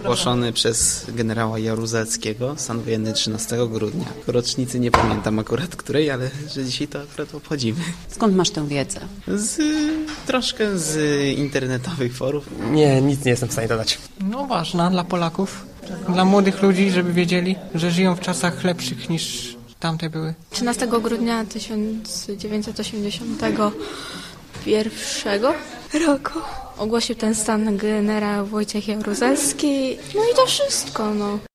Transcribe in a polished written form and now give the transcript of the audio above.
ogłoszony przez generała Jaruzelskiego, stan wojenny 13 grudnia. Rocznicy nie pamiętam akurat której, ale że dzisiaj to akurat obchodzimy. Skąd masz tę wiedzę? Troszkę z internetowych forów. Nie, nic nie jestem w stanie dodać. No ważna dla Polaków, dla młodych ludzi, żeby wiedzieli, że żyją w czasach lepszych niż tamte były. 13 grudnia 1981 roku ogłosił ten stan generał Wojciech Jaruzelski. No i to wszystko, no.